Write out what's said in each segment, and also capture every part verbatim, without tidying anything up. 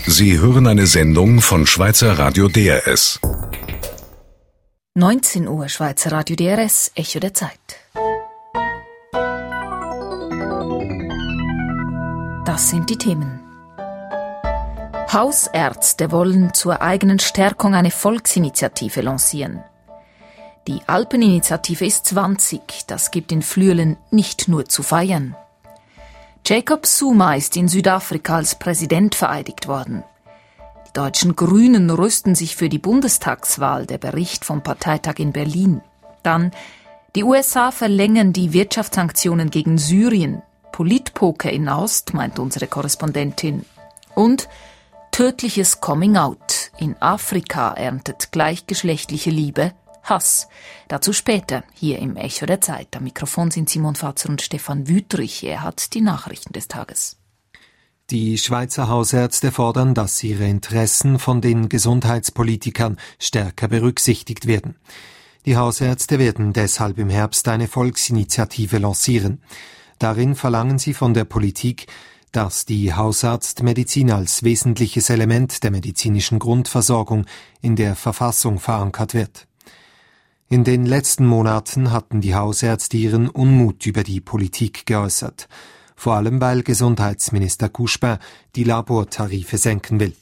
Sie hören eine Sendung von Schweizer Radio D R S. neunzehn Uhr Schweizer Radio D R S, Echo der Zeit. Das sind die Themen. Hausärzte wollen zur eigenen Stärkung eine Volksinitiative lancieren. Die Alpeninitiative ist zwanzig, das gibt in Flüelen nicht nur zu feiern. Jacob Zuma ist in Südafrika als Präsident vereidigt worden. Die deutschen Grünen rüsten sich für die Bundestagswahl, der Bericht vom Parteitag in Berlin. Dann, die U S A verlängern die Wirtschaftssanktionen gegen Syrien. Politpoker in Nahost, meint unsere Korrespondentin. Und tödliches Coming-out. In Afrika erntet gleichgeschlechtliche Liebe Hass. Dazu später, hier im Echo der Zeit. Am Mikrofon sind Simon Fatzer und Stefan Wüthrich. Er hat die Nachrichten des Tages. Die Schweizer Hausärzte fordern, dass ihre Interessen von den Gesundheitspolitikern stärker berücksichtigt werden. Die Hausärzte werden deshalb im Herbst eine Volksinitiative lancieren. Darin verlangen sie von der Politik, dass die Hausarztmedizin als wesentliches Element der medizinischen Grundversorgung in der Verfassung verankert wird. In den letzten Monaten hatten die Hausärzte ihren Unmut über die Politik geäußert, vor allem weil Gesundheitsminister Couchepin die Labortarife senken will.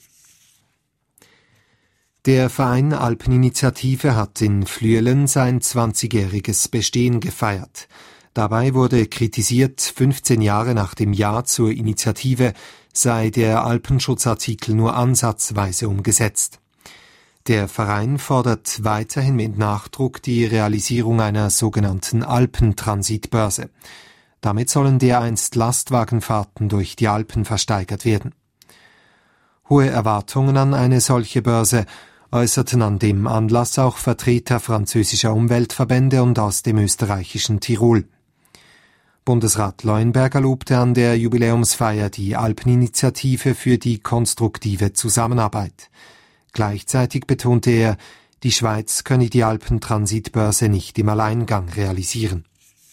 Der Verein Alpeninitiative hat in Flüelen sein zwanzigjähriges Bestehen gefeiert. Dabei wurde kritisiert, fünfzehn Jahre nach dem Ja zur Initiative sei der Alpenschutzartikel nur ansatzweise umgesetzt. Der Verein fordert weiterhin mit Nachdruck die Realisierung einer sogenannten Alpentransitbörse. Damit sollen dereinst Lastwagenfahrten durch die Alpen versteigert werden. Hohe Erwartungen an eine solche Börse äußerten an dem Anlass auch Vertreter französischer Umweltverbände und aus dem österreichischen Tirol. Bundesrat Leuenberger lobte an der Jubiläumsfeier die Alpeninitiative für die konstruktive Zusammenarbeit. Gleichzeitig betonte er, die Schweiz könne die Alpentransitbörse nicht im Alleingang realisieren.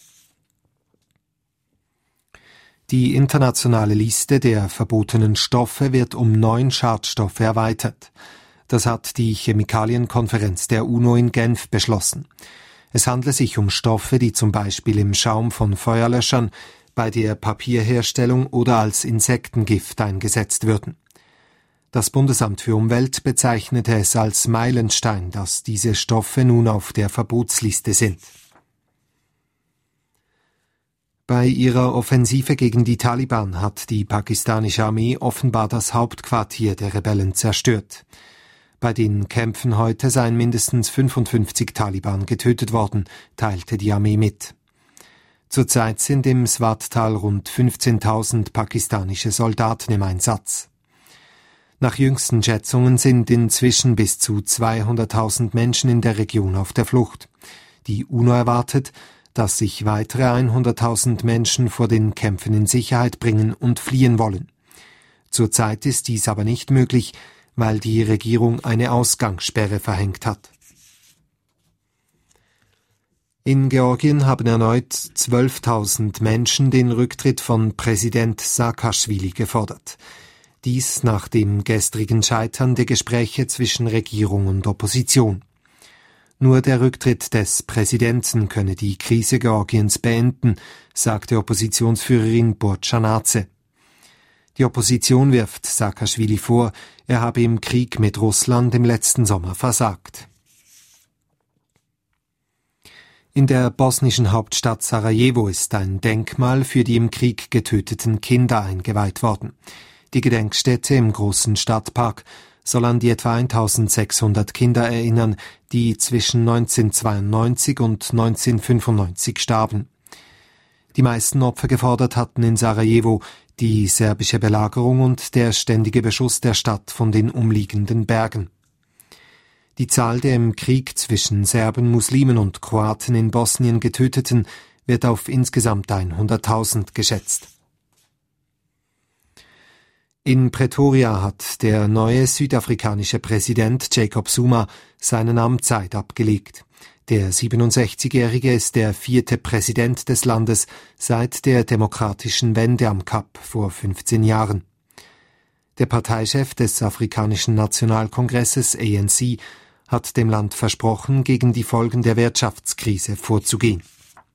Die internationale Liste der verbotenen Stoffe wird um neun Schadstoffe erweitert. Das hat die Chemikalienkonferenz der UNO in Genf beschlossen. Es handle sich um Stoffe, die zum Beispiel im Schaum von Feuerlöschern, bei der Papierherstellung oder als Insektengift eingesetzt würden. Das Bundesamt für Umwelt bezeichnete es als Meilenstein, dass diese Stoffe nun auf der Verbotsliste sind. Bei ihrer Offensive gegen die Taliban hat die pakistanische Armee offenbar das Hauptquartier der Rebellen zerstört. Bei den Kämpfen heute seien mindestens fünfundfünfzig Taliban getötet worden, teilte die Armee mit. Zurzeit sind im Swat-Tal rund fünfzehntausend pakistanische Soldaten im Einsatz. Nach jüngsten Schätzungen sind inzwischen bis zu zweihunderttausend Menschen in der Region auf der Flucht. Die UNO erwartet, dass sich weitere hunderttausend Menschen vor den Kämpfen in Sicherheit bringen und fliehen wollen. Zurzeit ist dies aber nicht möglich, weil die Regierung eine Ausgangssperre verhängt hat. In Georgien haben erneut zwölftausend Menschen den Rücktritt von Präsident Saakaschwili gefordert. Dies nach dem gestrigen Scheitern der Gespräche zwischen Regierung und Opposition. Nur der Rücktritt des Präsidenten könne die Krise Georgiens beenden, sagte Oppositionsführerin Burtschanaze. Die Opposition wirft Saakaschwili vor, er habe im Krieg mit Russland im letzten Sommer versagt. In der bosnischen Hauptstadt Sarajevo ist ein Denkmal für die im Krieg getöteten Kinder eingeweiht worden. Die Gedenkstätte im großen Stadtpark soll an die etwa eintausendsechshundert Kinder erinnern, die zwischen neunzehnhundertzweiundneunzig und neunzehnhundertfünfundneunzig starben. Die meisten Opfer gefordert hatten in Sarajevo die serbische Belagerung und der ständige Beschuss der Stadt von den umliegenden Bergen. Die Zahl der im Krieg zwischen Serben, Muslimen und Kroaten in Bosnien Getöteten wird auf insgesamt hunderttausend geschätzt. In Pretoria hat der neue südafrikanische Präsident Jacob Zuma seine Amtszeit abgelegt. Der siebenundsechzigjährige ist der vierte Präsident des Landes seit der demokratischen Wende am Kap vor fünfzehn Jahren. Der Parteichef des Afrikanischen Nationalkongresses A N C hat dem Land versprochen, gegen die Folgen der Wirtschaftskrise vorzugehen.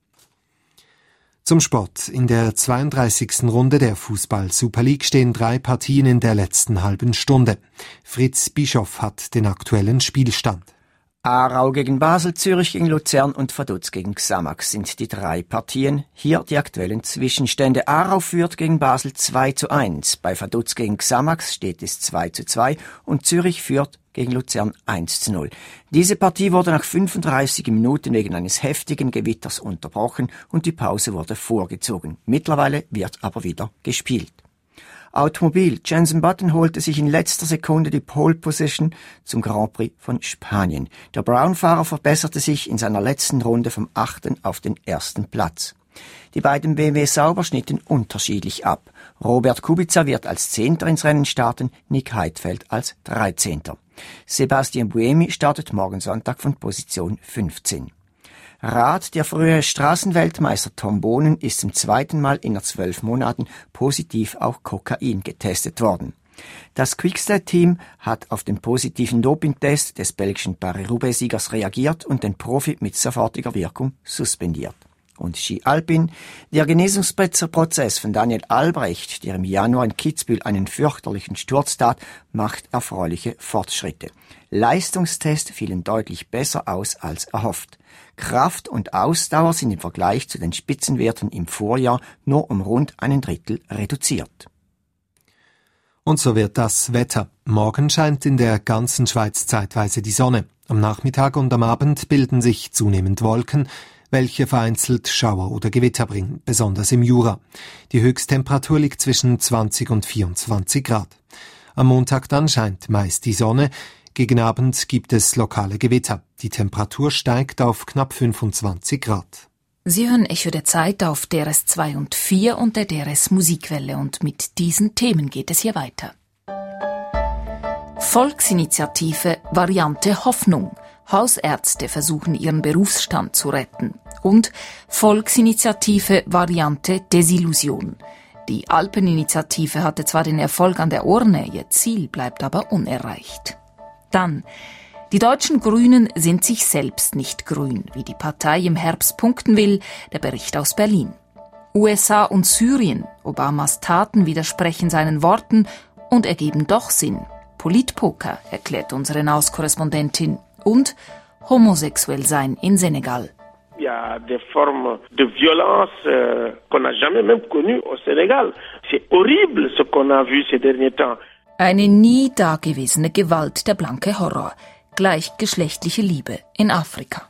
Zum Sport. In der zweiunddreißigsten Runde der Fußball-Super League stehen drei Partien in der letzten halben Stunde. Fritz Bischoff hat den aktuellen Spielstand. Aarau gegen Basel, Zürich gegen Luzern und Vaduz gegen Xamax sind die drei Partien. Hier die aktuellen Zwischenstände. Aarau führt gegen Basel zwei zu eins. Bei Vaduz gegen Xamax steht es zwei zu zwei und Zürich führt gegen Luzern eins zu null. Diese Partie wurde nach fünfunddreißig Minuten wegen eines heftigen Gewitters unterbrochen und die Pause wurde vorgezogen. Mittlerweile wird aber wieder gespielt. Automobil. Jenson Button holte sich in letzter Sekunde die Pole Position zum Grand Prix von Spanien. Der Brown-Fahrer verbesserte sich in seiner letzten Runde vom achten auf den ersten Platz. Die beiden B M W Sauber schnitten unterschiedlich ab. Robert Kubica wird als Zehnter ins Rennen starten, Nick Heidfeld als Dreizehnter. Sebastian Buemi startet morgen Sonntag von Position fünfzehn. Rad, der frühere Straßenweltmeister Tom Bonen ist zum zweiten Mal in zwölf Monaten positiv auf Kokain getestet worden. Das Quickstep-Team hat auf den positiven Dopingtest des belgischen Paris-Roubaix-Siegers reagiert und den Profi mit sofortiger Wirkung suspendiert. Und Ski Alpin, der Genesungsprozess von Daniel Albrecht, der im Januar in Kitzbühel einen fürchterlichen Sturz tat, macht erfreuliche Fortschritte. Leistungstests fielen deutlich besser aus als erhofft. Kraft und Ausdauer sind im Vergleich zu den Spitzenwerten im Vorjahr nur um rund einen Drittel reduziert. Und so wird das Wetter. Morgen scheint in der ganzen Schweiz zeitweise die Sonne. Am Nachmittag und am Abend bilden sich zunehmend Wolken, welche vereinzelt Schauer oder Gewitter bringen, besonders im Jura. Die Höchsttemperatur liegt zwischen zwanzig und vierundzwanzig Grad. Am Montag dann scheint meist die Sonne. Gegen Abend gibt es lokale Gewitter. Die Temperatur steigt auf knapp fünfundzwanzig Grad. Sie hören Echo der Zeit auf D R S zwei und vier und der D R S Musikwelle und mit diesen Themen geht es hier weiter. Volksinitiative Variante Hoffnung. Hausärzte versuchen ihren Berufsstand zu retten. Und Volksinitiative Variante Desillusion. Die Alpeninitiative hatte zwar den Erfolg an der Orne, ihr Ziel bleibt aber unerreicht. Dann, die deutschen Grünen sind sich selbst nicht grün, wie die Partei im Herbst punkten will, der Bericht aus Berlin. U S A und Syrien, Obamas Taten widersprechen seinen Worten und ergeben doch Sinn. Politpoker, erklärt unsere Nahost-Korrespondentin. Und homosexuell sein in Senegal. Il y a des formes de violence euh, qu'on n'a jamais même connues au Sénégal. C'est horrible ce qu'on a vu ces derniers temps. Eine nie dagewesene Gewalt, der blanke Horror. Gleichgeschlechtliche Liebe in Afrika.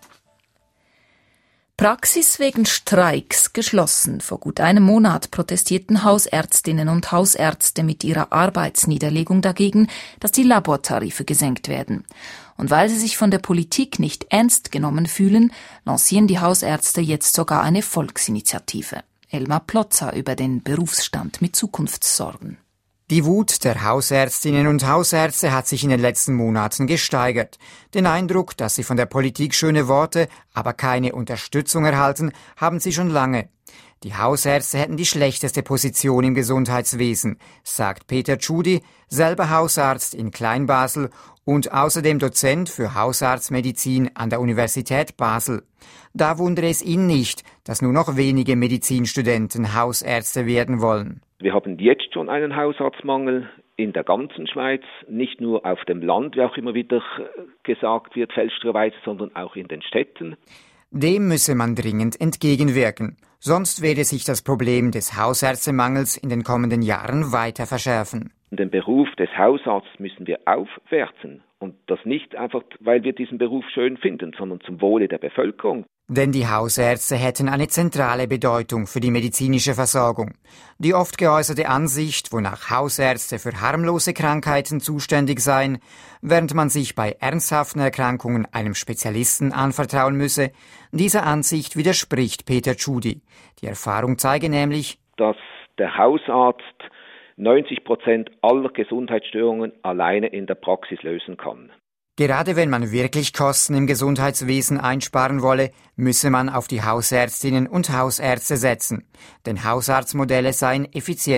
Praxis wegen Streiks geschlossen. Vor gut einem Monat protestierten Hausärztinnen und Hausärzte mit ihrer Arbeitsniederlegung dagegen, dass die Labortarife gesenkt werden. Und weil sie sich von der Politik nicht ernst genommen fühlen, lancieren die Hausärzte jetzt sogar eine Volksinitiative. Elmar Plotzer über den Berufsstand mit Zukunftssorgen. Die Wut der Hausärztinnen und Hausärzte hat sich in den letzten Monaten gesteigert. Den Eindruck, dass sie von der Politik schöne Worte, aber keine Unterstützung erhalten, haben sie schon lange. Die Hausärzte hätten die schlechteste Position im Gesundheitswesen, sagt Peter Tschudi, selber Hausarzt in Kleinbasel und außerdem Dozent für Hausarztmedizin an der Universität Basel. Da wundere es ihn nicht, dass nur noch wenige Medizinstudenten Hausärzte werden wollen. Wir haben jetzt schon einen Hausarztmangel in der ganzen Schweiz, nicht nur auf dem Land, wie auch immer wieder gesagt wird, fälschlicherweise, sondern auch in den Städten. Dem müsse man dringend entgegenwirken, sonst werde sich das Problem des Hausärztemangels in den kommenden Jahren weiter verschärfen. Den Beruf des Hausarztes müssen wir aufwerten und das nicht einfach, weil wir diesen Beruf schön finden, sondern zum Wohle der Bevölkerung. Denn die Hausärzte hätten eine zentrale Bedeutung für die medizinische Versorgung. Die oft geäußerte Ansicht, wonach Hausärzte für harmlose Krankheiten zuständig seien, während man sich bei ernsthaften Erkrankungen einem Spezialisten anvertrauen müsse, dieser Ansicht widerspricht Peter Tschudi. Die Erfahrung zeige nämlich, dass der Hausarzt neunzig Prozent aller Gesundheitsstörungen alleine in der Praxis lösen kann. Gerade wenn man wirklich Kosten im Gesundheitswesen einsparen wolle, müsse man auf die Hausärztinnen und Hausärzte setzen. Denn Hausarztmodelle seien effizient.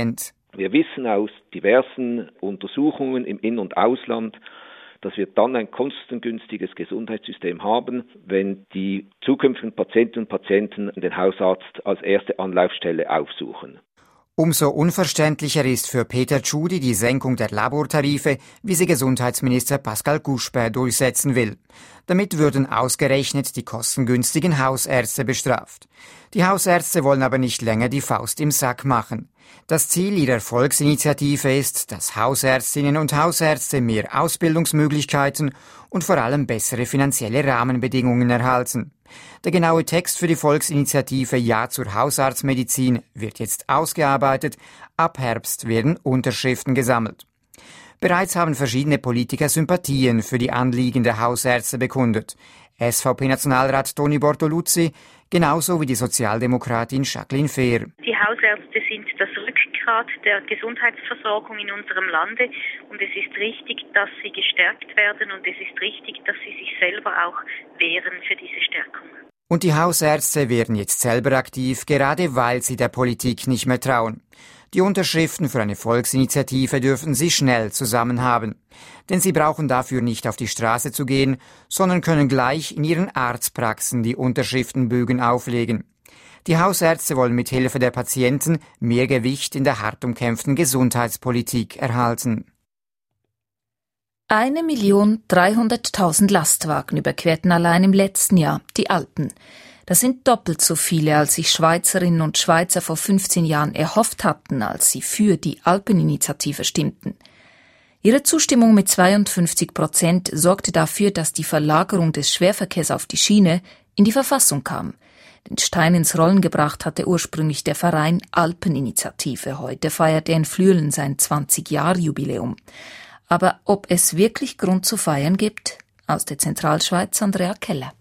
Wir wissen aus diversen Untersuchungen im In- und Ausland, dass wir dann ein kostengünstiges Gesundheitssystem haben, wenn die zukünftigen Patientinnen und Patienten den Hausarzt als erste Anlaufstelle aufsuchen. Umso unverständlicher ist für Peter Tschudi die Senkung der Labortarife, wie sie Gesundheitsminister Pascal Couchepin durchsetzen will. Damit würden ausgerechnet die kostengünstigen Hausärzte bestraft. Die Hausärzte wollen aber nicht länger die Faust im Sack machen. Das Ziel ihrer Volksinitiative ist, dass Hausärztinnen und Hausärzte mehr Ausbildungsmöglichkeiten und vor allem bessere finanzielle Rahmenbedingungen erhalten. Der genaue Text für die Volksinitiative Ja zur Hausarztmedizin wird jetzt ausgearbeitet. Ab Herbst werden Unterschriften gesammelt. Bereits haben verschiedene Politiker Sympathien für die Anliegen der Hausärzte bekundet. S V P-Nationalrat Toni Bortoluzzi, genauso wie die Sozialdemokratin Jacqueline Fehr. Die Hausärzte sind das Rückgrat der Gesundheitsversorgung in unserem Lande und es ist richtig, dass sie gestärkt werden und es ist richtig, dass sie sich selber auch wehren für diese Stärkung. Und die Hausärzte werden jetzt selber aktiv, gerade weil sie der Politik nicht mehr trauen. Die Unterschriften für eine Volksinitiative dürfen sie schnell zusammen haben. Denn sie brauchen dafür nicht auf die Straße zu gehen, sondern können gleich in ihren Arztpraxen die Unterschriftenbögen auflegen. Die Hausärzte wollen mit Hilfe der Patienten mehr Gewicht in der hart umkämpften Gesundheitspolitik erhalten. Eine Million dreihunderttausend Lastwagen überquerten allein im letzten Jahr die Alpen. Das sind doppelt so viele, als sich Schweizerinnen und Schweizer vor fünfzehn Jahren erhofft hatten, als sie für die Alpeninitiative stimmten. Ihre Zustimmung mit zweiundfünfzig Prozent sorgte dafür, dass die Verlagerung des Schwerverkehrs auf die Schiene in die Verfassung kam. Den Stein ins Rollen gebracht hatte ursprünglich der Verein Alpeninitiative. Heute feiert er in Flüelen sein zwanzig-Jahr-Jubiläum. Aber ob es wirklich Grund zu feiern gibt? Aus der Zentralschweiz Andrea Keller.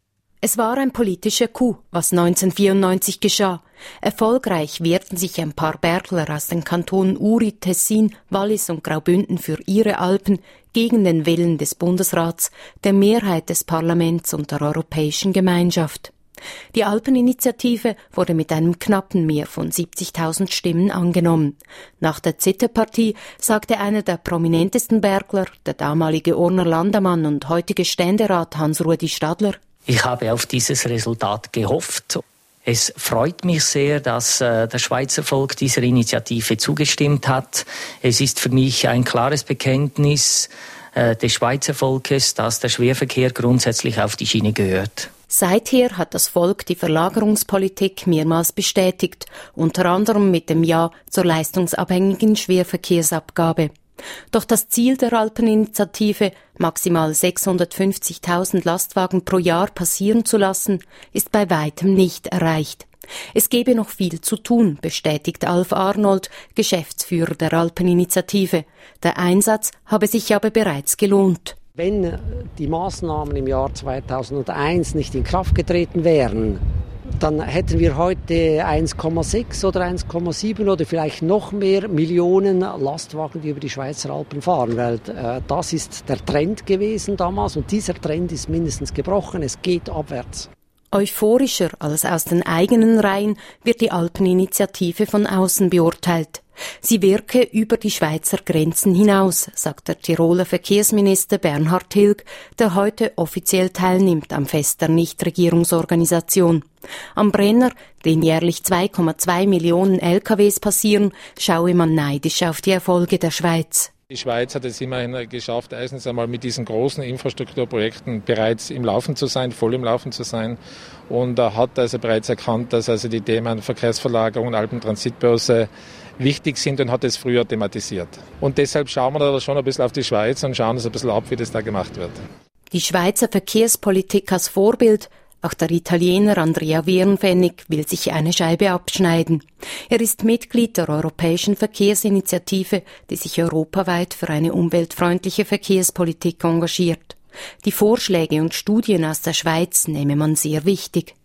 Es war ein politischer Coup, was neunzehnhundertvierundneunzig geschah. Erfolgreich wehrten sich ein paar Bergler aus den Kantonen Uri, Tessin, Wallis und Graubünden für ihre Alpen gegen den Willen des Bundesrats, der Mehrheit des Parlaments und der Europäischen Gemeinschaft. Die Alpeninitiative wurde mit einem knappen Mehr von siebzigtausend Stimmen angenommen. Nach der Zitterpartie sagte einer der prominentesten Bergler, der damalige Orner Landamann und heutige Ständerat Hans-Rudi Stadler: Ich habe auf dieses Resultat gehofft. Es freut mich sehr, dass äh, das Schweizer Volk dieser Initiative zugestimmt hat. Es ist für mich ein klares Bekenntnis äh, des Schweizer Volkes, dass der Schwerverkehr grundsätzlich auf die Schiene gehört. Seither hat das Volk die Verlagerungspolitik mehrmals bestätigt, unter anderem mit dem Ja zur leistungsabhängigen Schwerverkehrsabgabe. Doch das Ziel der Alpeninitiative, maximal sechshundertfünfzigtausend Lastwagen pro Jahr passieren zu lassen, ist bei weitem nicht erreicht. Es gebe noch viel zu tun, bestätigt Alf Arnold, Geschäftsführer der Alpeninitiative. Der Einsatz habe sich aber bereits gelohnt. Wenn die Maßnahmen im Jahr zweitausendeins nicht in Kraft getreten wären, dann hätten wir heute eins Komma sechs oder eins Komma sieben oder vielleicht noch mehr Millionen Lastwagen, die über die Schweizer Alpen fahren. Weil äh, das ist der Trend gewesen damals und dieser Trend ist mindestens gebrochen. Es geht abwärts. Euphorischer als aus den eigenen Reihen wird die Alpeninitiative von außen beurteilt. Sie wirke über die Schweizer Grenzen hinaus, sagt der Tiroler Verkehrsminister Bernhard Hilg, der heute offiziell teilnimmt am Fest der Nichtregierungsorganisation. Am Brenner, den jährlich zwei Komma zwei Millionen L K Ws passieren, schaue man neidisch auf die Erfolge der Schweiz. Die Schweiz hat es immerhin geschafft, erstens einmal mit diesen großen Infrastrukturprojekten bereits im Laufen zu sein, voll im Laufen zu sein und hat also bereits erkannt, dass also die Themen Verkehrsverlagerung und Alpentransitbörse wichtig sind und hat es früher thematisiert. Und deshalb schauen wir da schon ein bisschen auf die Schweiz und schauen uns ein bisschen ab, wie das da gemacht wird. Die Schweizer Verkehrspolitik als Vorbild. Auch der Italiener Andrea Wierenfennig will sich eine Scheibe abschneiden. Er ist Mitglied der Europäischen Verkehrsinitiative, die sich europaweit für eine umweltfreundliche Verkehrspolitik engagiert. Die Vorschläge und Studien aus der Schweiz nehme man sehr wichtig.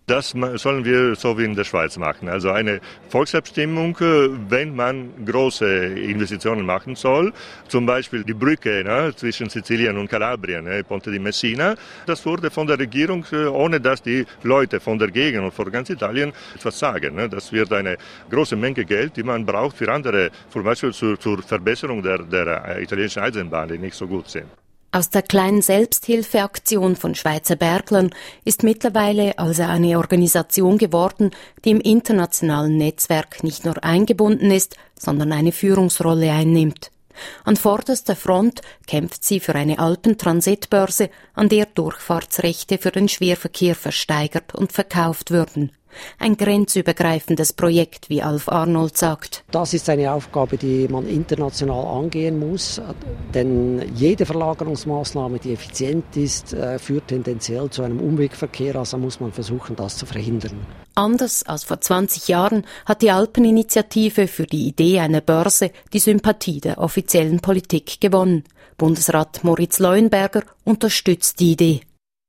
Das sollen wir so wie in der Schweiz machen. Also eine Volksabstimmung, wenn man große Investitionen machen soll. Zum Beispiel die Brücke ne, zwischen Sizilien und Kalabrien, ne, Ponte di Messina. Das wurde von der Regierung, ohne dass die Leute von der Gegend und von ganz Italien etwas sagen. Ne. Das wird eine große Menge Geld, die man braucht für andere, zum Beispiel zur, zur Verbesserung der, der italienischen Eisenbahn, die nicht so gut sind. Aus der kleinen Selbsthilfeaktion von Schweizer Berglern ist mittlerweile also eine Organisation geworden, die im internationalen Netzwerk nicht nur eingebunden ist, sondern eine Führungsrolle einnimmt. An vorderster Front kämpft sie für eine Alpentransitbörse, an der Durchfahrtsrechte für den Schwerverkehr versteigert und verkauft würden. Ein grenzübergreifendes Projekt, wie Alf Arnold sagt. Das ist eine Aufgabe, die man international angehen muss, denn jede Verlagerungsmaßnahme, die effizient ist, führt tendenziell zu einem Umwegverkehr, also muss man versuchen, das zu verhindern. Anders als vor zwanzig Jahren hat die Alpeninitiative für die Idee einer Börse die Sympathie der offiziellen Politik gewonnen. Bundesrat Moritz Leuenberger unterstützt die Idee.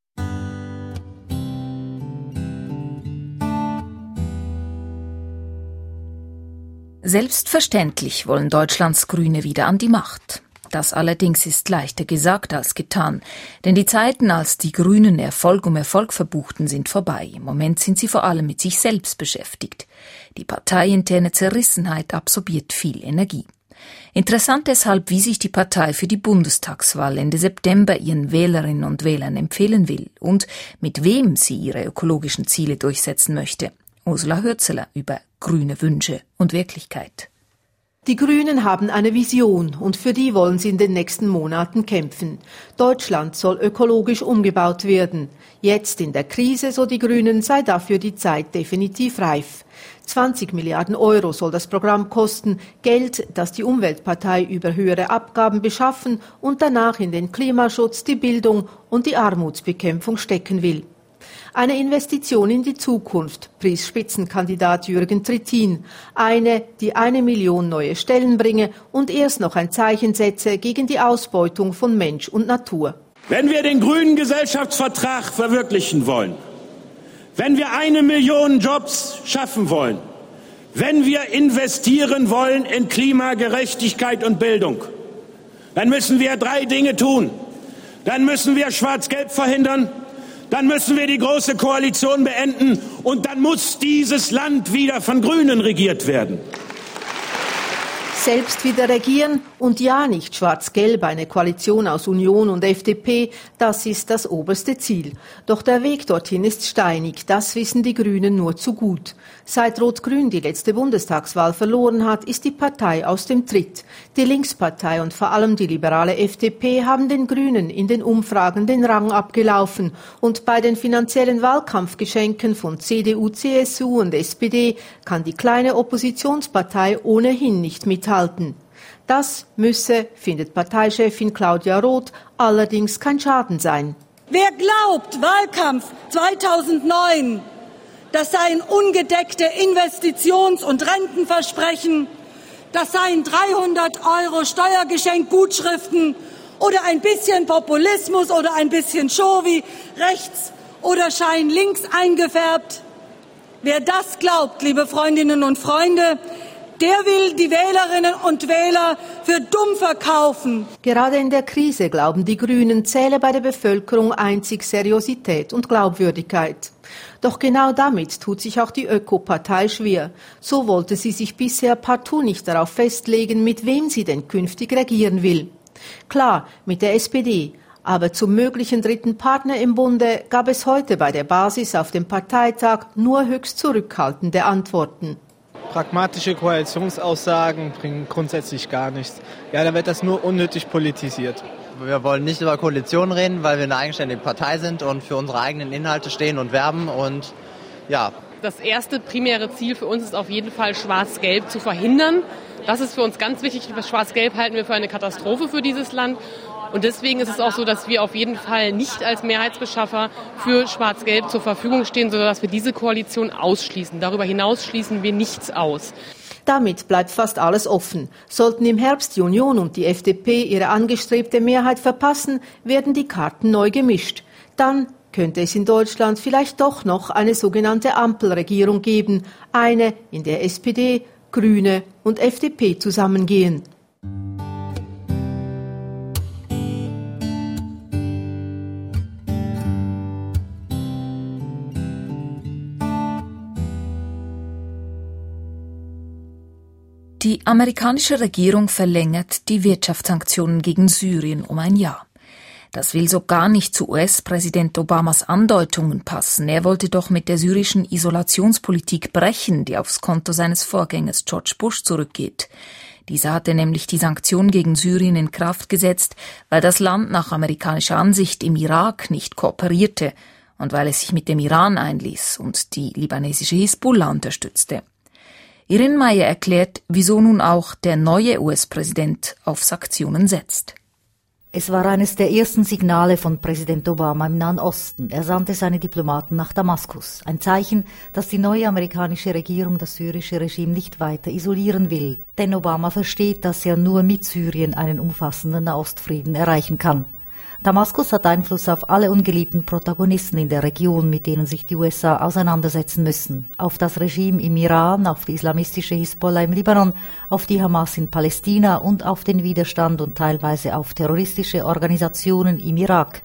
Selbstverständlich wollen Deutschlands Grüne wieder an die Macht. Das allerdings ist leichter gesagt als getan, denn die Zeiten, als die Grünen Erfolg um Erfolg verbuchten, sind vorbei. Im Moment sind sie vor allem mit sich selbst beschäftigt. Die parteiinterne Zerrissenheit absorbiert viel Energie. Interessant deshalb, wie sich die Partei für die Bundestagswahl Ende September ihren Wählerinnen und Wählern empfehlen will und mit wem sie ihre ökologischen Ziele durchsetzen möchte. Ursula Hürzeler über grüne Wünsche und Wirklichkeit. Die Grünen haben eine Vision und für die wollen sie in den nächsten Monaten kämpfen. Deutschland soll ökologisch umgebaut werden. Jetzt in der Krise, so die Grünen, sei dafür die Zeit definitiv reif. zwanzig Milliarden Euro soll das Programm kosten, Geld, das die Umweltpartei über höhere Abgaben beschaffen und danach in den Klimaschutz, die Bildung und die Armutsbekämpfung stecken will. Eine Investition in die Zukunft, pries Spitzenkandidat Jürgen Trittin. Eine, die eine Million neue Stellen bringe und erst noch ein Zeichen setze gegen die Ausbeutung von Mensch und Natur. Wenn wir den grünen Gesellschaftsvertrag verwirklichen wollen, wenn wir eine Million Jobs schaffen wollen, wenn wir investieren wollen in Klimagerechtigkeit und Bildung, dann müssen wir drei Dinge tun. Dann müssen wir Schwarz-Gelb verhindern. Dann müssen wir die Große Koalition beenden und dann muss dieses Land wieder von Grünen regiert werden. Selbst wieder regieren und ja nicht schwarz-gelb, eine Koalition aus Union und F D P, das ist das oberste Ziel. Doch der Weg dorthin ist steinig, das wissen die Grünen nur zu gut. Seit Rot-Grün die letzte Bundestagswahl verloren hat, ist die Partei aus dem Tritt. Die Linkspartei und vor allem die liberale F D P haben den Grünen in den Umfragen den Rang abgelaufen und bei den finanziellen Wahlkampfgeschenken von C D U, C S U und S P D kann die kleine Oppositionspartei ohnehin nicht mithalten. Das müsse, findet Parteichefin Claudia Roth, allerdings kein Schaden sein. Wer glaubt, Wahlkampf zweitausendneun, das seien ungedeckte Investitions- und Rentenversprechen, das seien dreihundert Euro Steuergeschenkgutschriften oder ein bisschen Populismus oder ein bisschen Show wie rechts oder schein links eingefärbt. Wer das glaubt, liebe Freundinnen und Freunde, der will die Wählerinnen und Wähler für dumm verkaufen. Gerade in der Krise glauben die Grünen, zähle bei der Bevölkerung einzig Seriosität und Glaubwürdigkeit. Doch genau damit tut sich auch die Öko-Partei schwer. So wollte sie sich bisher partout nicht darauf festlegen, mit wem sie denn künftig regieren will. Klar, mit der S P D. Aber zum möglichen dritten Partner im Bunde gab es heute bei der Basis auf dem Parteitag nur höchst zurückhaltende Antworten. Pragmatische Koalitionsaussagen bringen grundsätzlich gar nichts. Ja, da wird das nur unnötig politisiert. Wir wollen nicht über Koalition reden, weil wir eine eigenständige Partei sind und für unsere eigenen Inhalte stehen und werben. Und ja. Das erste primäre Ziel für uns ist auf jeden Fall, Schwarz-Gelb zu verhindern. Das ist für uns ganz wichtig. Schwarz-Gelb halten wir für eine Katastrophe für dieses Land. Und deswegen ist es auch so, dass wir auf jeden Fall nicht als Mehrheitsbeschaffer für Schwarz-Gelb zur Verfügung stehen, sodass wir diese Koalition ausschließen. Darüber hinaus schließen wir nichts aus. Damit bleibt fast alles offen. Sollten im Herbst die Union und die F D P ihre angestrebte Mehrheit verpassen, werden die Karten neu gemischt. Dann könnte es in Deutschland vielleicht doch noch eine sogenannte Ampelregierung geben, eine, in der S P D, Grüne und F D P zusammengehen. Die amerikanische Regierung verlängert die Wirtschaftssanktionen gegen Syrien um ein Jahr. Das will so gar nicht zu U S-Präsident Obamas Andeutungen passen. Er wollte doch mit der syrischen Isolationspolitik brechen, die aufs Konto seines Vorgängers George Bush zurückgeht. Dieser hatte nämlich die Sanktionen gegen Syrien in Kraft gesetzt, weil das Land nach amerikanischer Ansicht im Irak nicht kooperierte und weil es sich mit dem Iran einließ und die libanesische Hisbollah unterstützte. Irene Meyer erklärt, wieso nun auch der neue U S-Präsident auf Sanktionen setzt. Es war eines der ersten Signale von Präsident Obama im Nahen Osten. Er sandte seine Diplomaten nach Damaskus. Ein Zeichen, dass die neue amerikanische Regierung das syrische Regime nicht weiter isolieren will. Denn Obama versteht, dass er nur mit Syrien einen umfassenden Nahostfrieden erreichen kann. Damaskus hat Einfluss auf alle ungeliebten Protagonisten in der Region, mit denen sich die U S A auseinandersetzen müssen. Auf das Regime im Iran, auf die islamistische Hisbollah im Libanon, auf die Hamas in Palästina und auf den Widerstand und teilweise auf terroristische Organisationen im Irak.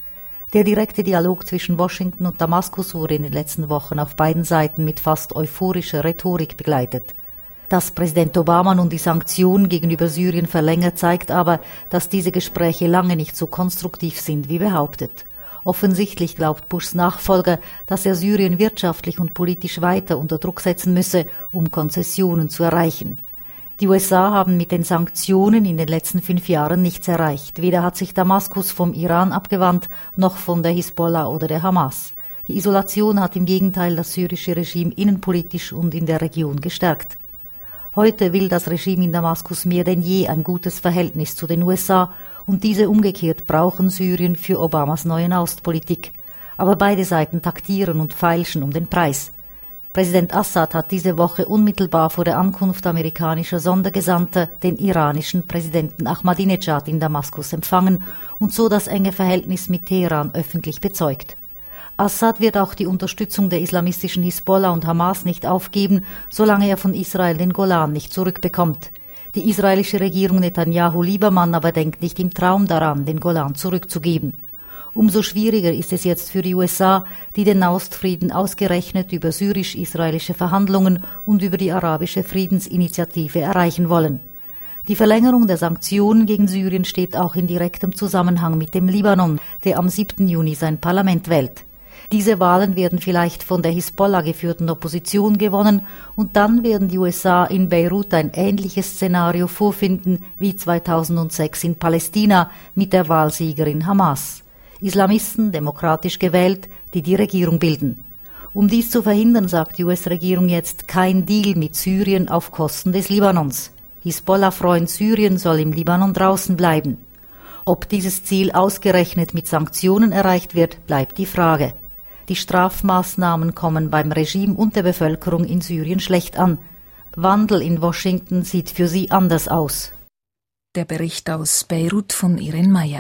Der direkte Dialog zwischen Washington und Damaskus wurde in den letzten Wochen auf beiden Seiten mit fast euphorischer Rhetorik begleitet. Dass Präsident Obama nun die Sanktionen gegenüber Syrien verlängert, zeigt aber, dass diese Gespräche lange nicht so konstruktiv sind, wie behauptet. Offensichtlich glaubt Bushs Nachfolger, dass er Syrien wirtschaftlich und politisch weiter unter Druck setzen müsse, um Konzessionen zu erreichen. Die U S A haben mit den Sanktionen in den letzten fünf Jahren nichts erreicht. Weder hat sich Damaskus vom Iran abgewandt, noch von der Hisbollah oder der Hamas. Die Isolation hat im Gegenteil das syrische Regime innenpolitisch und in der Region gestärkt. Heute will das Regime in Damaskus mehr denn je ein gutes Verhältnis zu den U S A und diese umgekehrt brauchen Syrien für Obamas neue Nahostpolitik. Aber beide Seiten taktieren und feilschen um den Preis. Präsident Assad hat diese Woche unmittelbar vor der Ankunft amerikanischer Sondergesandter den iranischen Präsidenten Ahmadinejad in Damaskus empfangen und so das enge Verhältnis mit Teheran öffentlich bezeugt. Assad wird auch die Unterstützung der islamistischen Hisbollah und Hamas nicht aufgeben, solange er von Israel den Golan nicht zurückbekommt. Die israelische Regierung Netanyahu-Liebermann aber denkt nicht im Traum daran, den Golan zurückzugeben. Umso schwieriger ist es jetzt für die U S A, die den Nahostfrieden ausgerechnet über syrisch-israelische Verhandlungen und über die arabische Friedensinitiative erreichen wollen. Die Verlängerung der Sanktionen gegen Syrien steht auch in direktem Zusammenhang mit dem Libanon, der am siebten Juni sein Parlament wählt. Diese Wahlen werden vielleicht von der Hisbollah geführten Opposition gewonnen und dann werden die U S A in Beirut ein ähnliches Szenario vorfinden wie zweitausendsechs in Palästina mit der Wahlsiegerin Hamas. Islamisten, demokratisch gewählt, die die Regierung bilden. Um dies zu verhindern, sagt die U S-Regierung jetzt kein Deal mit Syrien auf Kosten des Libanons. Hisbollah-Freund Syrien soll im Libanon draußen bleiben. Ob dieses Ziel ausgerechnet mit Sanktionen erreicht wird, bleibt die Frage. Die Strafmaßnahmen kommen beim Regime und der Bevölkerung in Syrien schlecht an. Wandel in Washington sieht für sie anders aus. Der Bericht aus Beirut von Irene Meyer.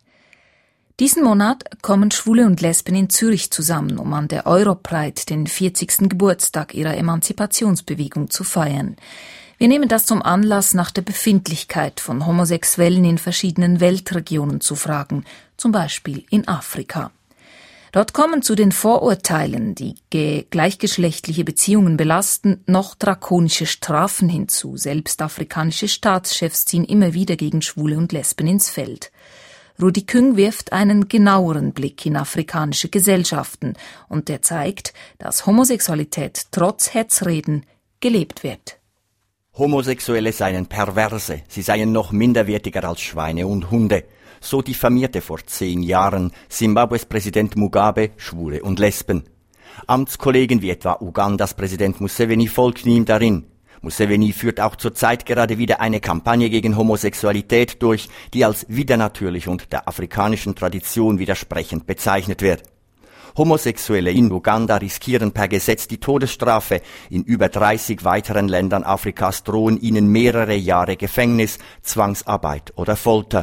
Diesen Monat kommen Schwule und Lesben in Zürich zusammen, um an der Europride den vierzigsten Geburtstag ihrer Emanzipationsbewegung zu feiern. Wir nehmen das zum Anlass, nach der Befindlichkeit von Homosexuellen in verschiedenen Weltregionen zu fragen, zum Beispiel in Afrika. Dort kommen zu den Vorurteilen, die gleichgeschlechtliche Beziehungen belasten, noch drakonische Strafen hinzu. Selbst afrikanische Staatschefs ziehen immer wieder gegen Schwule und Lesben ins Feld. Rudi Küng wirft einen genaueren Blick in afrikanische Gesellschaften und der zeigt, dass Homosexualität trotz Hetzreden gelebt wird. Homosexuelle seien Perverse, sie seien noch minderwertiger als Schweine und Hunde. So diffamierte vor zehn Jahren Simbabwes Präsident Mugabe Schwule und Lesben. Amtskollegen wie etwa Ugandas Präsident Museveni folgten ihm darin. Museveni führt auch zurzeit gerade wieder eine Kampagne gegen Homosexualität durch, die als widernatürlich und der afrikanischen Tradition widersprechend bezeichnet wird. Homosexuelle in Uganda riskieren per Gesetz die Todesstrafe. In über dreißig weiteren Ländern Afrikas drohen ihnen mehrere Jahre Gefängnis, Zwangsarbeit oder Folter.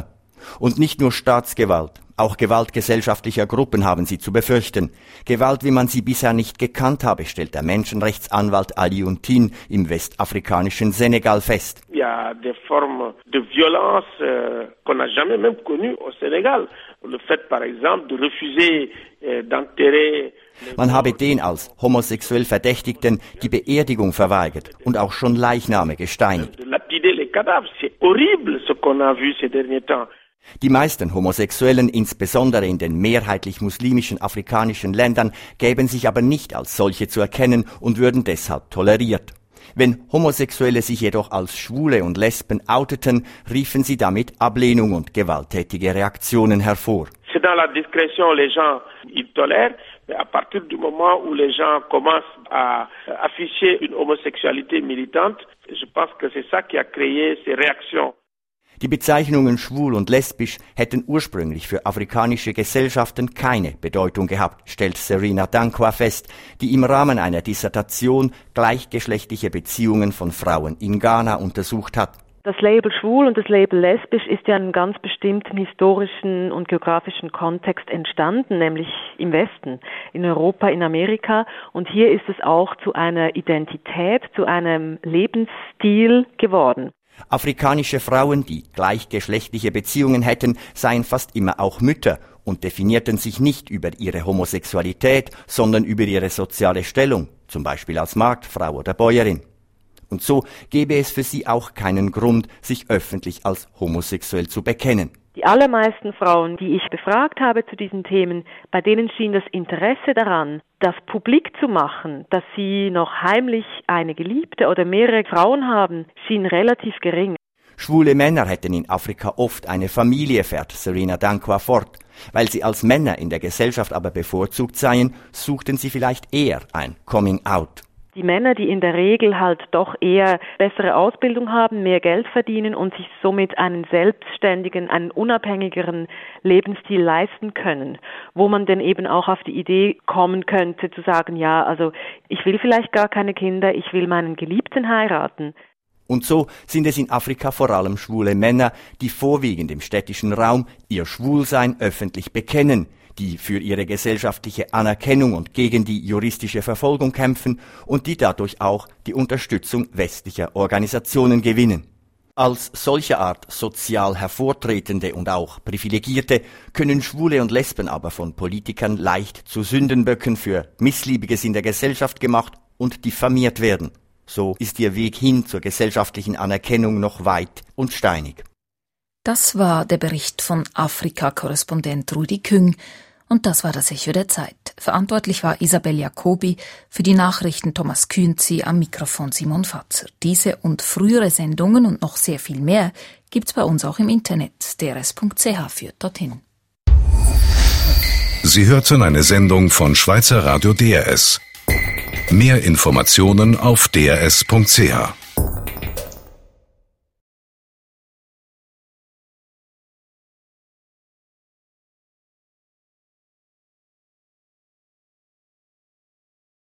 Und nicht nur Staatsgewalt, auch Gewalt gesellschaftlicher Gruppen haben sie zu befürchten. Gewalt, wie man sie bisher nicht gekannt habe, stellt der Menschenrechtsanwalt Alioune Tine im westafrikanischen Senegal fest. Il y a des formes de violence euh, qu'on n'a jamais même connues au Sénégal. Le fait, par exemple, de refuser euh, d'enterrer. Man habe den als homosexuell Verdächtigten die Beerdigung verweigert und auch schon Leichname gesteinigt. De lapider les cadavres, c'est horrible ce qu'on a vu ces derniers temps. Die meisten Homosexuellen, insbesondere in den mehrheitlich muslimischen afrikanischen Ländern, gäben sich aber nicht als solche zu erkennen und würden deshalb toleriert. Wenn Homosexuelle sich jedoch als Schwule und Lesben outeten, riefen sie damit Ablehnung und gewalttätige Reaktionen hervor. C'est dans la discrétion, les gens, ils tolèrent, mais à partir du moment où les gens commencent à afficher une homosexualité militante, je pense que c'est ça qui a créé ces réactions. Die Bezeichnungen schwul und lesbisch hätten ursprünglich für afrikanische Gesellschaften keine Bedeutung gehabt, stellt Serena Dankwa fest, die im Rahmen einer Dissertation gleichgeschlechtliche Beziehungen von Frauen in Ghana untersucht hat. Das Label schwul und das Label lesbisch ist ja in einem ganz bestimmten historischen und geografischen Kontext entstanden, nämlich im Westen, in Europa, in Amerika. Und hier ist es auch zu einer Identität, zu einem Lebensstil geworden. Afrikanische Frauen, die gleichgeschlechtliche Beziehungen hätten, seien fast immer auch Mütter und definierten sich nicht über ihre Homosexualität, sondern über ihre soziale Stellung, zum Beispiel als Marktfrau oder Bäuerin. Und so gäbe es für sie auch keinen Grund, sich öffentlich als homosexuell zu bekennen. Die allermeisten Frauen, die ich befragt habe zu diesen Themen, bei denen schien das Interesse daran, das publik zu machen, dass sie noch heimlich eine Geliebte oder mehrere Frauen haben, schien relativ gering. Schwule Männer hätten in Afrika oft eine Familie, fährt Serena Dankwa fort. Weil sie als Männer in der Gesellschaft aber bevorzugt seien, suchten sie vielleicht eher ein Coming-out. Die Männer, die in der Regel halt doch eher bessere Ausbildung haben, mehr Geld verdienen und sich somit einen selbstständigen, einen unabhängigeren Lebensstil leisten können, wo man dann eben auch auf die Idee kommen könnte zu sagen, ja, also ich will vielleicht gar keine Kinder, ich will meinen Geliebten heiraten. Und so sind es in Afrika vor allem schwule Männer, die vorwiegend im städtischen Raum ihr Schwulsein öffentlich bekennen, die für ihre gesellschaftliche Anerkennung und gegen die juristische Verfolgung kämpfen und die dadurch auch die Unterstützung westlicher Organisationen gewinnen. Als solche Art sozial Hervortretende und auch Privilegierte können Schwule und Lesben aber von Politikern leicht zu Sündenböcken für Missliebiges in der Gesellschaft gemacht und diffamiert werden. So ist ihr Weg hin zur gesellschaftlichen Anerkennung noch weit und steinig. Das war der Bericht von Afrika-Korrespondent Rudi Küng. Und das war das Echo der Zeit. Verantwortlich war Isabel Jacobi, für die Nachrichten Thomas Künzi, am Mikrofon Simon Fatzer. Diese und frühere Sendungen und noch sehr viel mehr gibt's bei uns auch im Internet. d r s punkt c h führt dorthin. Sie hörten eine Sendung von Schweizer Radio D R S. Mehr Informationen auf d r s punkt c h.